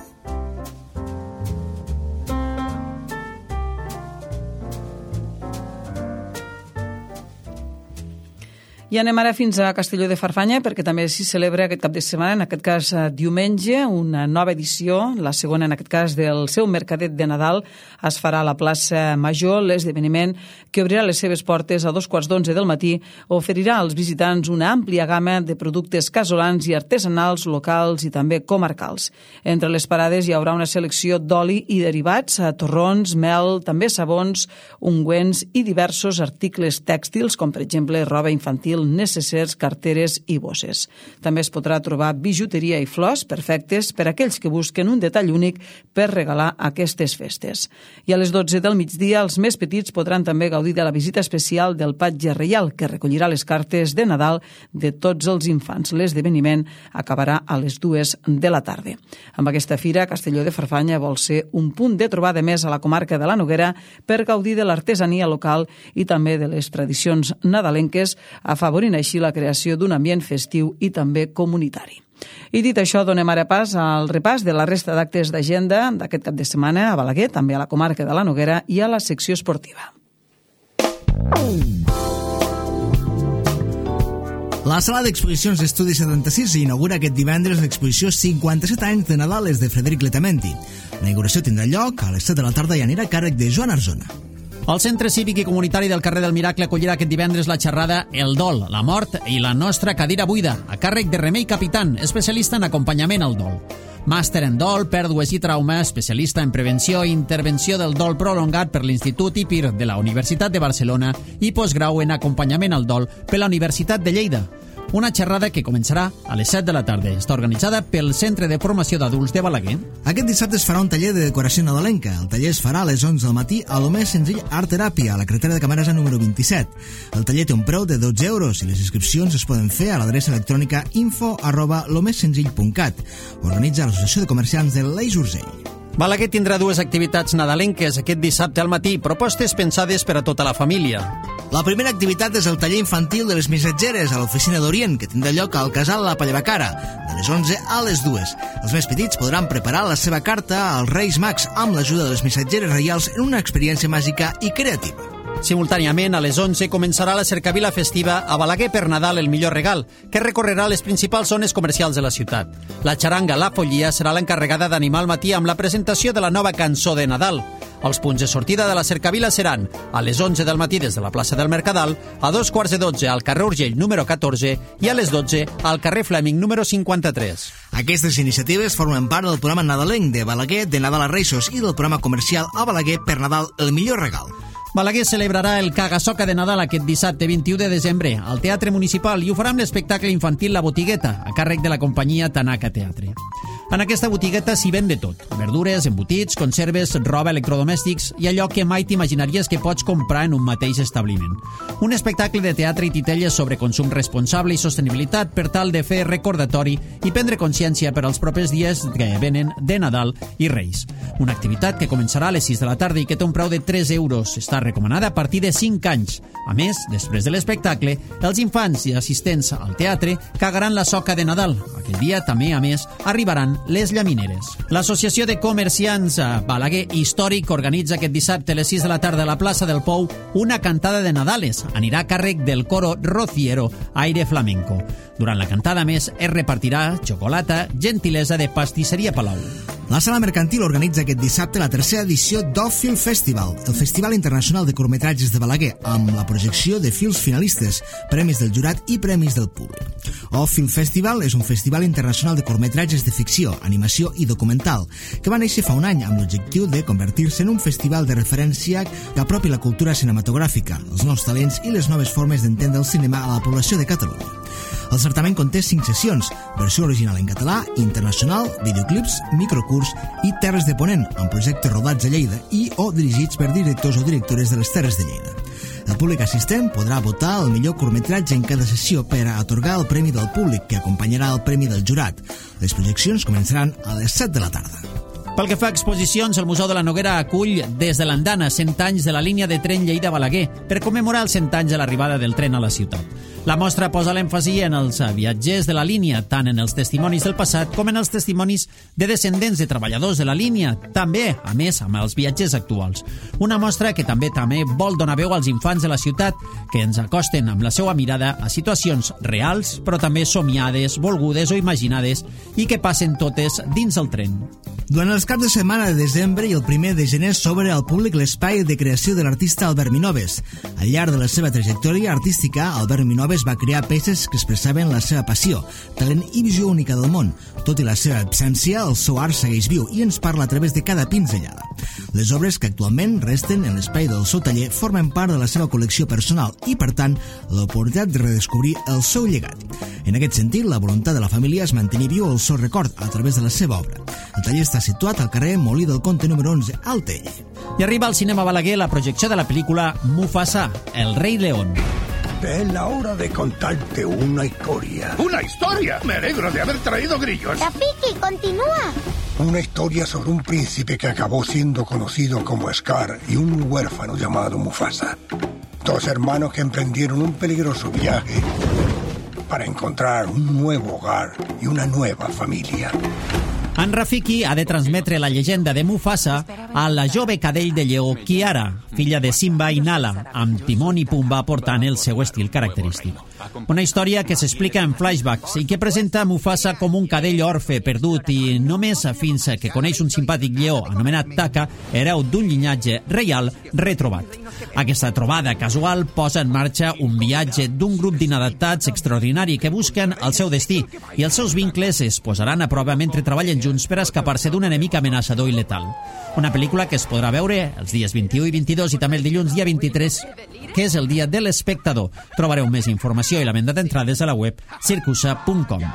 I anem ara fins a Castelló de Farfanya, perquè també s'hi celebra aquest cap de setmana, en aquest cas diumenge, una nova edició, la segona en aquest cas del seu mercadet de Nadal. Es farà a la plaça Major. L'esdeveniment, que obrirà les seves portes a dos quarts d'onze del matí, oferirà als visitants una àmplia gamma de productes casolans i artesanals, locals i també comarcals. Entre les parades hi haurà una selecció d'oli i derivats, torrons, mel, també sabons, ungüents i diversos articles tèxtils, com per exemple roba infantil, necessers, carteres i bosses. També es podrà trobar bijuteria i flors perfectes per a aquells que busquen un detall únic per regalar aquestes festes. I a les dotze del migdia, els més petits podran també gaudir de la visita especial del Patge Reial, que recollirà les cartes de Nadal de tots els infants. L'esdeveniment acabarà a les dues de la tarda. Amb aquesta fira, Castelló de Farfanya vol ser un punt de trobada més a la comarca de la Noguera per gaudir de l'artesania local i també de les tradicions nadalenques, a afavorint així la creació d'un ambient festiu i també comunitari. I dit això, donem ara pas al repàs de la resta d'actes d'agenda d'aquest cap de setmana a Balaguer, també a la comarca de la Noguera i a la secció esportiva. La sala d'exposicions d'Estudi setanta-sis inaugura aquest divendres l'exposició cinquanta-set anys de Nadales de Frederic Letamendi. La inauguració tindrà lloc a les set de la tarda i anirà a càrrec de Joan Arzona. El Centre Cívic i Comunitari del carrer del Miracle acollirà aquest divendres la xerrada El dol, la mort i la nostra cadira buida, a càrrec de Remei Capitán, especialista en acompanyament al dol. Màster en dol, pèrdues i trauma, especialista en prevenció i intervenció del dol prolongat per l'Institut I P I R de la Universitat de Barcelona i postgrau en acompanyament al dol per la Universitat de Lleida. una xerrada que començarà a les set de la tarda. Està organitzada pel Centre de Formació d'Adults de Balaguer. Aquest dissabte es farà un taller de decoració nadalenca. El taller es farà a les onze del matí a lo més senzill Art Teràpia, a la carretera de Camarasa número vint-i-set. El taller té un preu de dotze euros i les inscripcions es poden fer a l'adreça electrònica info arroba lo més senzill punt cat. Organitza l'Associació de Comerciants de l'Eix Urgell. Balaguer tindrà dues activitats nadalenques aquest dissabte al matí, propostes pensades per a tota la família. La primera activitat és el taller infantil de les missatgeres a l'oficina d'Orient, que tindrà lloc al casal La Pallabacara, de les onze a les dues. Els més petits podran preparar la seva carta als Reis Mags amb l'ajuda de les missatgeres reials en una experiència màgica i creativa. Simultàniament, a les onze, començarà la cercavila festiva a Balaguer per Nadal el millor regal, que recorrerà les principals zones comercials de la ciutat. La xaranga La Follia serà l'encarregada d'animar al matí amb la presentació de la nova cançó de Nadal. Els punts de sortida de la cercavila seran a les onze del matí des de la plaça del Mercadal, a dos quarts de dotze al carrer Urgell número catorze i a les dotze al carrer Fleming número cinquanta-tres. Aquestes iniciatives formen part del programa nadalenc de Balaguer de Nadal a Reixos i del programa comercial a Balaguer per Nadal el millor regal. Balaguer celebrarà el Caga-Soca de Nadal aquest dissabte vint-i-u de desembre al Teatre Municipal i ho farà amb l'espectacle infantil La Botigueta, a càrrec de la companyia Tanaka Teatre. En aquesta botigueta s'hi ven de tot: verdures, embotits, conserves, roba, electrodomèstics i allò que mai t'imaginaries que pots comprar en un mateix establiment. Un espectacle de teatre i titelles sobre consum responsable i sostenibilitat per tal de fer recordatori i prendre consciència per als propers dies que venen de Nadal i Reis. Una activitat que començarà a les sis de la tarda i que té un preu de tres euros. Està recomanada a partir de cinc anys. A més, després de l'espectacle, els infants i assistents al teatre cagaran la soca de Nadal. Aquell dia també, a més, arribaran les llamineres. L'Associació de Comerciants Balaguer Històric organitza aquest dissabte a les sis de la tarda a la plaça del Pou una cantada de Nadales. Anirà a càrrec del coro Rociero Aire Flamenco. Durant la cantada, més, es repartirà xocolata, gentilesa de Pastisseria Palau. La Sala Mercantil organitza aquest dissabte la tercera edició d'Off Film Festival, el Festival Internacional de Curtmetratges de Balaguer, amb la projecció de films finalistes, premis del jurat i premis del públic. Off Film Festival és un festival internacional de curtmetratges de ficció, animació i documental, que va néixer fa un any amb l'objectiu de convertir-se en un festival de referència que apropi la cultura cinematogràfica, els nous talents i les noves formes d'entendre el cinema a la població de Catalunya. El certament conté cinc sessions: versió original en català, internacional, videoclips, microcurs i Terres de Ponent, amb projectes rodats a Lleida i o dirigits per directors o directores de les Terres de Lleida. El públic assistent podrà votar el millor curtmetratge en cada sessió per a atorgar el Premi del Públic, que acompanyarà el Premi del Jurat. Les projeccions començaran a les set de la tarda. Pel que fa a exposicions, el Museu de la Noguera acull des de l'Andana cent anys de la línia de tren Lleida-Balaguer per commemorar els cent anys de l'arribada del tren a la ciutat. La mostra posa l'èmfasi en els viatgers de la línia, tant en els testimonis del passat com en els testimonis de descendents de treballadors de la línia, també, a més, amb els viatgers actuals. Una mostra que també també vol donar veu als infants de la ciutat, que ens acosten amb la seva mirada a situacions reals, però també somiades, volgudes o imaginades, i que passen totes dins el tren. Durant els caps de setmana de desembre i el primer de gener s'obre al públic l'espai de creació de l'artista Albert Minoves. Al llarg de la seva trajectòria artística, Albert Minoves va crear peces que expressaven la seva passió, talent i visió única del món. Tot i la seva absència, el seu art segueix viu i ens parla a través de cada pinzellada. Les obres que actualment resten en l'espai del seu taller formen part de la seva col·lecció personal i, per tant, l'oportunitat de redescobrir el seu llegat. En aquest sentit, la voluntat de la família és mantenir viu el seu record a través de la seva obra. El taller està situat al carrer Molí del Conte número onze, al Tell. I arriba al cinema Balaguer la projecció de la pel·lícula Mufasa, El Rei León. Es la hora de contarte una historia. ¿Una historia? Me alegro de haber traído grillos. Rafiki, continúa. Una historia sobre un príncipe que acabó siendo conocido como Scar y un huérfano llamado Mufasa. Dos hermanos que emprendieron un peligroso viaje para encontrar un nuevo hogar y una nueva familia. En Rafiki ha de transmetre la llegenda de Mufasa a la jove cadell de lleó Kiara, filla de Simba i Nala, amb Timon i Pumba portant el seu estil característic. Una història que s'explica en flashbacks i que presenta Mufasa com un cadell orfe perdut i només fins que coneix un simpàtic lleó anomenat Taka, hereu d'un llinatge reial retrobat. Aquesta trobada casual posa en marxa un viatge d'un grup d'inadaptats extraordinari que busquen el seu destí i els seus vincles es posaran a prova mentre treballen junts per escapar-se d'un enemic amenaçador i letal. Una pel·lícula que es podrà veure els dies vint-i-u i vint-i-dos i també el dilluns dia vint-i-tres, que és el dia de l'espectador. Trobareu més informació inscripció i la venda d'entrades a la web circusa punt com.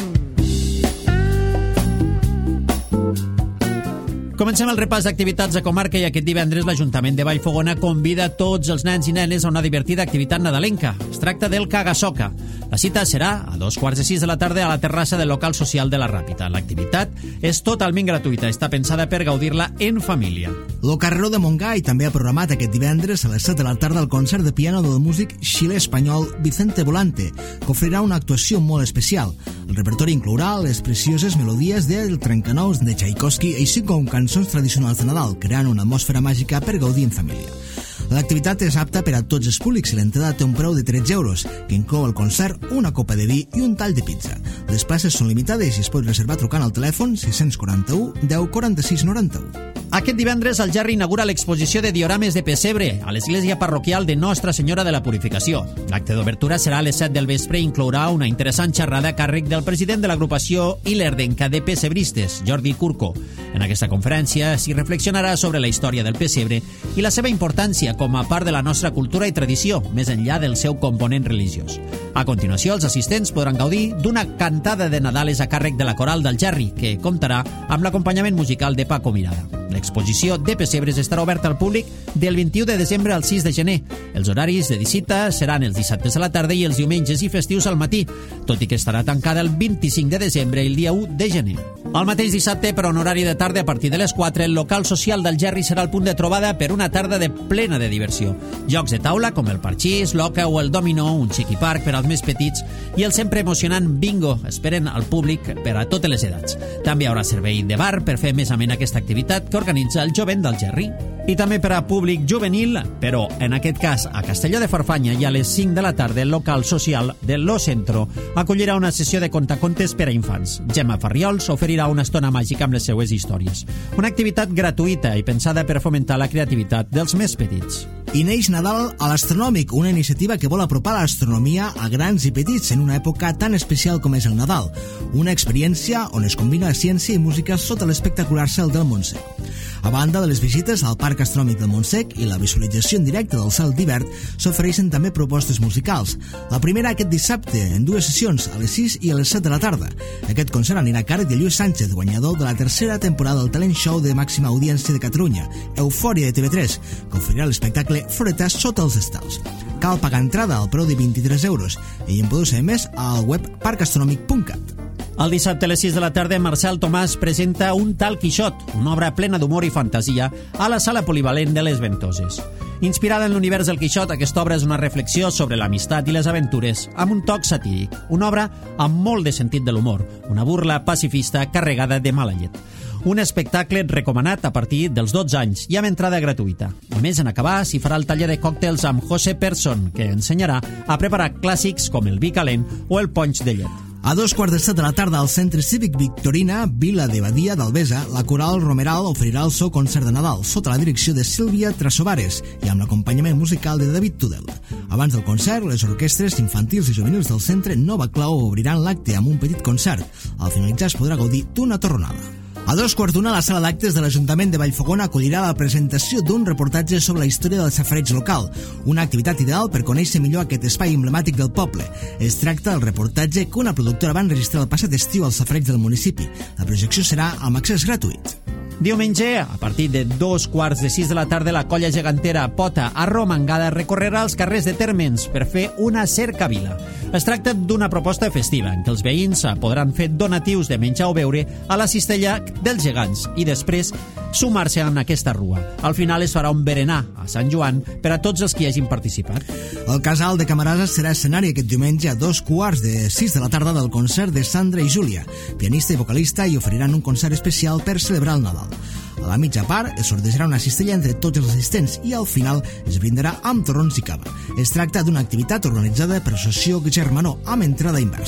Comencem el repàs d'activitats a comarca i aquest divendres l'Ajuntament de Vallfogona convida tots els nens i nenes a una divertida activitat nadalenca. Es tracta del Cagasoca. La cita serà a dos quarts de sis de la tarda a la terrassa del local social de la Ràpita. L'activitat és totalment gratuïta, està pensada per gaudir-la en família. Lo Carreró de Montgai també ha programat aquest divendres a les set de la tarda el concert de piano del músic xilè-espanyol Vicente Volante, que ofrirà una actuació molt especial. El repertori inclourà les precioses melodies del trencanous de Tchaikovsky, així com cançons tradicionals de Nadal, creant una atmosfera màgica per gaudir en família. L'activitat és apta per a tots els públics i l'entrada té un preu de tretze euros, que inclou el concert, una copa de vi i un tall de pizza. Les places són limitades i es pot reservar trucant al telèfon sis quatre u deu quaranta-sis noranta-u. Aquest divendres el Gerri inaugura l'exposició de diorames de pessebre a l'església parroquial de Nostra Senyora de la Purificació. L'acte d'obertura serà a les set del vespre i inclourà una interessant xerrada a càrrec del president de l'agrupació Ilerdenca de Pessebristes, Jordi Curco. En aquesta conferència s'hi reflexionarà sobre la història del pessebre i la seva importància com a part de la nostra cultura i tradició, més enllà del seu component religiós. A continuació, els assistents podran gaudir d'una cantada de Nadales a càrrec de la coral del Gerri, que comptarà amb l'acompanyament musical de Paco Mirada. L'exposició de pessebres estarà oberta al públic del vint-i-u de desembre al sis de gener. Els horaris de visita seran els dissabtes a la tarda i els diumenges i festius al matí, tot i que estarà tancada el vint-i-cinc de desembre i el dia u de gener. El mateix dissabte, però en horari de tarda a partir de les quatre, el local social del Gerri serà el punt de trobada per una tarda de plena de diversió. Jocs de taula com el parxís, l'oca o el dominó, un xiqui-parc per als més petits i el sempre emocionant bingo esperen al públic per a totes les edats. També hi haurà servei de bar per fer més amena aquesta activitat que organitza el Jovent del Gerri. I també per a públic juvenil, però en aquest cas a Castelló de Farfanya i a les cinc de la tarda el local social de Lo Centro acollirà una sessió de contacontes per a infants. Gemma Farriols oferirà una estona màgica amb les seues històries. Una activitat gratuïta i pensada per fomentar la creativitat dels més petits. I neix Nadal a l'Astronòmic, una iniciativa que vol apropar l'astronomia a grans i petits en una època tan especial com és el Nadal. Una experiència on es combina ciència i música sota l'espectacular cel del Montsec. A banda de les visites al Parc Astronòmic del Montsec i la visualització en directe del cel d'hivern, s'ofereixen també propostes musicals. La primera aquest dissabte, en dues sessions, a les sis i a les set de la tarda. Aquest concert anirà a càrrec de Lluís Sánchez, guanyador de la tercera temporada del talent show de màxima audiència de Catalunya, Eufòria de T V tres, que oferirà l'espectacle Floretes sota els estels. Cal pagar entrada al preu de vint-i-tres euros i en podeu saber més al web parc astronòmic punt cat. El dissabte a les sis de la tarda, Marcel Tomàs presenta Un tal Quixot, una obra plena d'humor i fantasia, a la sala polivalent de les Ventoses. Inspirada en l'univers del Quixot, aquesta obra és una reflexió sobre l'amistat i les aventures, amb un toc satíric. Una obra amb molt de sentit de l'humor, una burla pacifista carregada de mala llet. Un espectacle recomanat a partir dels dotze anys i amb entrada gratuïta. A més, en acabar, s'hi farà el taller de còctels amb José Persson, que ensenyarà a preparar clàssics com el vi calent o el ponx de llet. A dos quarts de set de la tarda al Centre Cívic Victorina, Vila de Badia d'Albesa, la Coral Romeral oferirà el seu concert de Nadal sota la direcció de Sílvia Trasovares i amb l'acompanyament musical de David Tudel. Abans del concert, les orquestres infantils i juvenils del centre Nova Clau obriran l'acte amb un petit concert. Al finalitzar es podrà gaudir d'una torronada. A dos quarts d'una, la sala d'actes de l'Ajuntament de Vallfogona acollirà la presentació d'un reportatge sobre la història del safareig local, una activitat ideal per conèixer millor aquest espai emblemàtic del poble. Es tracta del reportatge que una productora va enregistrar el passat estiu al safareig del municipi. La projecció serà amb accés gratuït. Diumenge, a partir de dos quarts de sis de la tarda, la colla gegantera Pota Arromangada recorrerà els carrers de Térmens per fer una cercavila. Es tracta d'una proposta festiva en què els veïns podran fer donatius de menjar o beure a la cistella dels gegants i després sumar-se en aquesta rua. Al final es farà un berenar a Sant Joan per a tots els que hi hagin participat. El Casal de Camarasa serà escenari aquest diumenge a dos quarts de sis de la tarda del concert de Sandra i Júlia, pianista i vocalista, i oferiran un concert especial per celebrar el Nadal. A la mitja part es sortejarà una cistella entre tots els assistents i al final es brindarà amb torrons i cava. Es tracta d'una activitat organitzada per l'associació Germanó amb entrada inversa.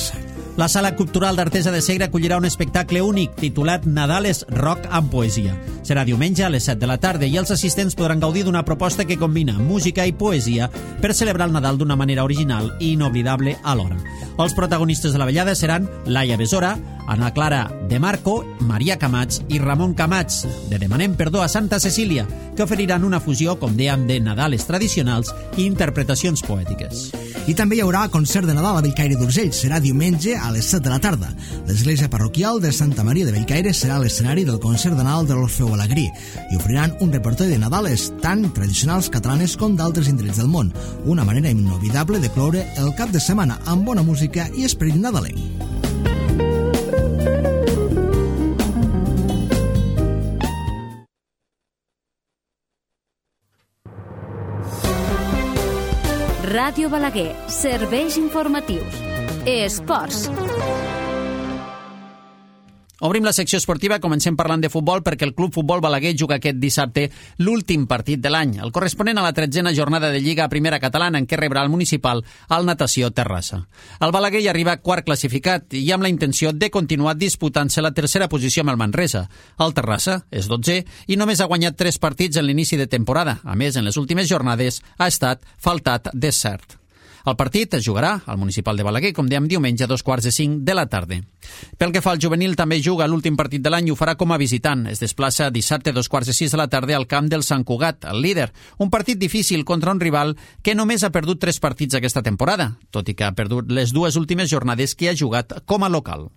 La Sala Cultural d'Artesa de Segre acollirà un espectacle únic titulat Nadales Rock amb poesia. Serà diumenge a les set de la tarda i els assistents podran gaudir d'una proposta que combina música i poesia per celebrar el Nadal d'una manera original i inoblidable alhora. Els protagonistes de la vetllada seran Laia Besora, Ana Clara de Marco, Maria Camats i Ramon Camats, de Demanem Perdó a Santa Cecília, que oferiran una fusió, com dèiem, de Nadales tradicionals i interpretacions poètiques. I també hi haurà concert de Nadal a Bellcaire d'Urgell. Serà diumenge a les set de la tarda. L'església parroquial de Santa Maria de Bellcaire serà l'escenari del concert de Nadal de l'Orfeu Balagrí i oferiran un repertori de Nadales tant tradicionals catalanes com d'altres indrets del món. Una manera inoblidable de cloure el cap de setmana amb bona música i esperit nadalenc. Ràdio Balaguer, serveis informatius. Esports. Obrim la secció esportiva, comencem parlant de futbol perquè el Club Futbol Balaguer juga aquest dissabte l'últim partit de l'any, el corresponent a la tretzena jornada de Lliga a Primera Catalana en què rebrà el municipal al Natació Terrassa. El Balaguer hi arriba quart classificat i amb la intenció de continuar disputant-se la tercera posició amb el Manresa. El Terrassa és dotzè i només ha guanyat tres partits en l'inici de temporada. A més, en les últimes jornades ha estat faltat de cert. El partit es jugarà al municipal de Balaguer, com dèiem, diumenge a dos quarts de cinc de la tarda. Pel que fa al juvenil, també juga l'últim partit de l'any i ho farà com a visitant. Es desplaça dissabte a dos quarts de sis de la tarda al camp del Sant Cugat, el líder. Un partit difícil contra un rival que només ha perdut tres partits aquesta temporada, tot i que ha perdut les dues últimes jornades que ha jugat com a local.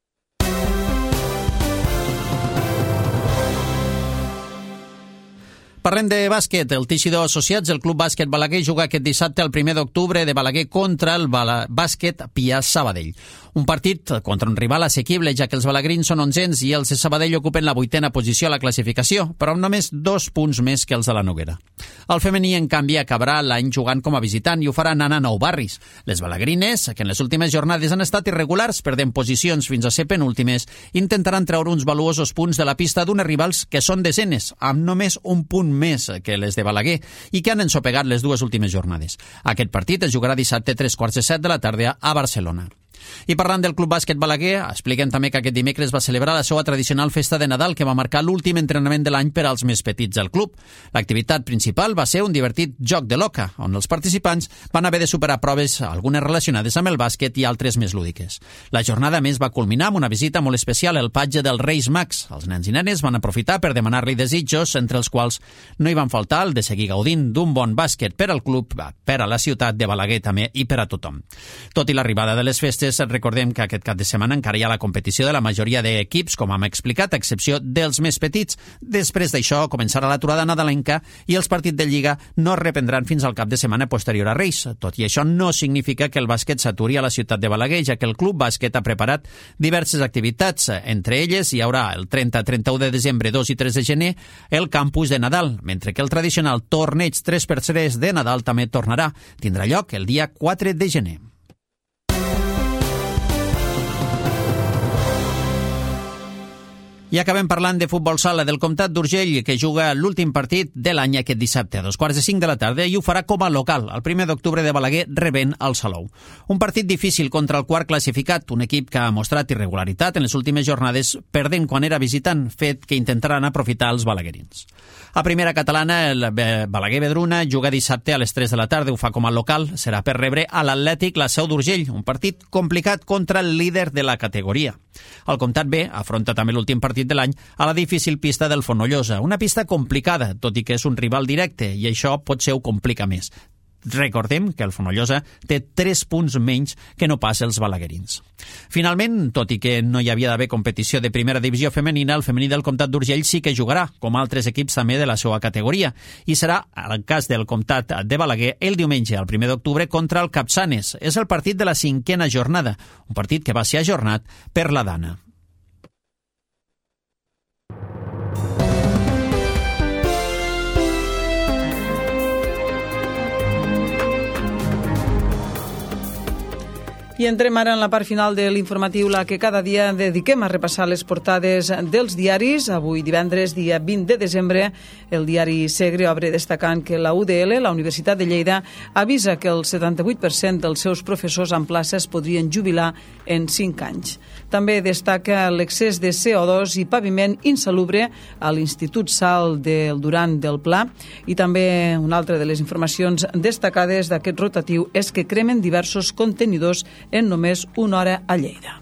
Parlem de bàsquet. El Teixidor Associats, el Club Bàsquet Balaguer, juga aquest dissabte el primer d'octubre de Balaguer contra el Bala... Bàsquet Pià Sabadell. Un partit contra un rival assequible, ja que els balagrins són onzens i els de Sabadell ocupen la vuitena posició a la classificació, però amb només dos punts més que els de la Noguera. El femení, en canvi, acabarà l'any jugant com a visitant i ho farà anant a Nou Barris. Les balagrines, que en les últimes jornades han estat irregulars, perdent posicions fins a ser penúltimes, intentaran treure uns valuosos punts de la pista d'unes rivals que són desenes, amb només un punt més que les de Balaguer i que han ensopegat les dues últimes jornades. Aquest partit es jugarà dissabte a tres quarts de set de la tarda a Barcelona. I parlant del Club Bàsquet Balaguer, expliquem també que aquest dimecres va celebrar la seva tradicional festa de Nadal que va marcar l'últim entrenament de l'any per als més petits del club. L'activitat principal va ser un divertit joc de l'oca, on els participants van haver de superar proves, algunes relacionades amb el bàsquet i altres més lúdiques. La jornada més va culminar amb una visita molt especial al patge dels Reis Mags. Els nens i nenes van aprofitar per demanar-li desitjos, entre els quals no hi van faltar el de seguir gaudint d'un bon bàsquet per al club, per a la ciutat de Balaguer també i per a tothom. Tot i l'arribada de les festes, recordem que aquest cap de setmana encara hi ha la competició de la majoria d'equips, com hem explicat, a excepció dels més petits. Després d'això començarà l'aturada nadalenca i els partits de Lliga no es reprendran fins al cap de setmana posterior a Reis. Tot i això no significa que el bàsquet s'aturi a la ciutat de Balaguer, ja que el Club Bàsquet ha preparat diverses activitats. Entre elles hi haurà el trenta, trenta-u de desembre, dos i tres de gener el campus de Nadal, mentre que el tradicional torneig tres per tres de Nadal també tornarà. Tindrà lloc el dia quatre de gener. I acabem parlant de futbol sala del Comtat d'Urgell, que juga l'últim partit de l'any aquest dissabte a dos quarts de cinc de la tarda i ho farà com a local, el primer d'octubre de Balaguer rebent el Salou. Un partit difícil contra el quart classificat, un equip que ha mostrat irregularitat en les últimes jornades, perdent quan era visitant, fet que intentaran aprofitar els balaguerins. A primera catalana, el Balaguer Vedruna juga dissabte a les tres de la tarda, ho fa com a local, serà per rebre a l'Atlètic la Seu d'Urgell, un partit complicat contra el líder de la categoria. El Comtat B afronta també l'últim partit de l'any a la difícil pista del Fonollosa, una pista complicada, tot i que és un rival directe, i això potser ho complica més. Recordem que el Fonollosa té tres punts menys que no pas els balaguerins. Finalment, tot i que no hi havia d'haver competició de primera divisió femenina, el femení del Comtat d'Urgell sí que jugarà, com altres equips també de la seva categoria, i serà, en el cas del Comtat de Balaguer, el diumenge, el primer d'octubre, contra el Capçanes. És el partit de la cinquena jornada, un partit que va ser ajornat per la Dana. I entrem ara en la part final de l'informatiu, la que cada dia dediquem a repassar les portades dels diaris. Avui, divendres, dia vint de desembre, el diari Segre obre destacant que la U D L, la Universitat de Lleida, avisa que el setanta-vuit per cent dels seus professors en places podrien jubilar en cinc anys. També destaca l'excés de C O dos i paviment insalubre a l'Institut Sal del Duran del Pla. I també una altra de les informacions destacades d'aquest rotatiu és que cremen diversos contenidors en només una hora a Lleida.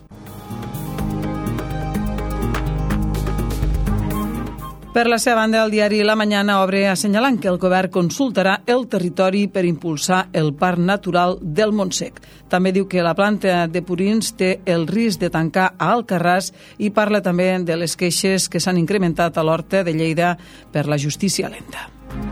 Per la seva banda, el diari La Mañana obre assenyalant que el govern consultarà el territori per impulsar el Parc Natural del Montsec. També diu que la planta de purins té el risc de tancar a Alcarràs i parla també de les queixes que s'han incrementat a l'Horta de Lleida per la justícia lenta.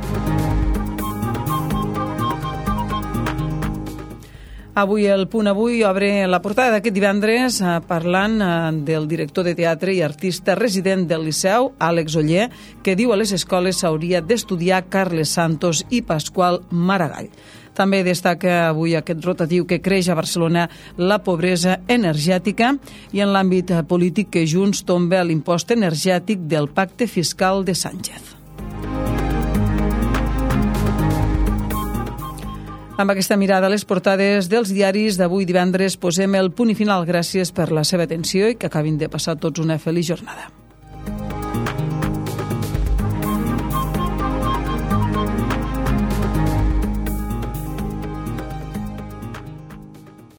Avui el Punt Avui obre la portada d'aquest divendres eh, parlant eh, del director de teatre i artista resident del Liceu, Àlex Oller, que diu a les escoles s'hauria d'estudiar Carles Santos i Pasqual Maragall. També destaca avui aquest rotatiu que creix a Barcelona la pobresa energètica i en l'àmbit polític que Junts tomba l'impost energètic del pacte fiscal de Sánchez. Amb aquesta mirada a les portades dels diaris d'avui divendres posem el punt i final. Gràcies per la seva atenció i que acabin de passar tots una feliç jornada.